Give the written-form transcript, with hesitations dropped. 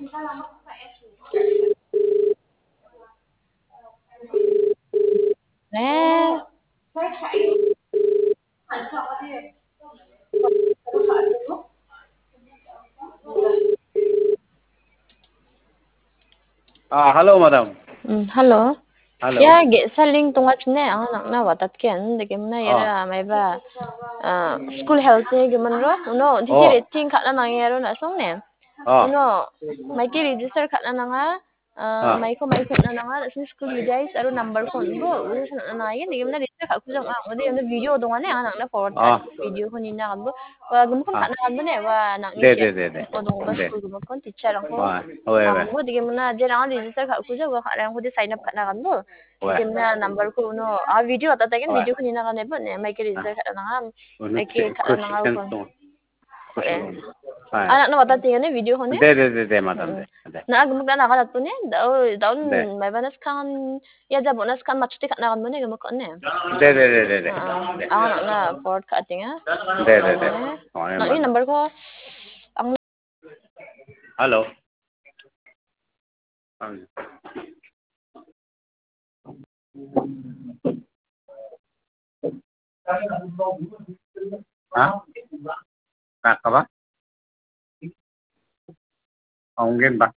Nè. Hello, madam. Hello. Hello. Ya, saling tungat ne ang nakna watat ken de gemna yara mai ba school health ne geman ro no di Oh. rating khatna nang yaro na song ne Oh. uno mai ki register khatna nanga mai ko mai khatna nanga sin school guys aro number phone bo na ye ni gemna register khat kujang ang ode na video dong ne ang nakna forward khat video ko ni na gambo wa gum kon khatna gambo ne wa nak ni che ko dong ba school gum kon teacher ang ko ang di gemna je rang register khat kujang wa khat rang ko di sign up khatna gambo Kimna number ko no video ata tagen video ko nina kane ba ne mai ke register kada nanga mai ke kada nanga ko anak no ata tagen video ko ne De, madam. na agmuk na kada to ne daun mai banas kan ya jabo nas kan machuti kada kan ne gamo ko ne De. anak na port ka tinga De. na ni number ko ang Hello. Apa? Mungkin Pak.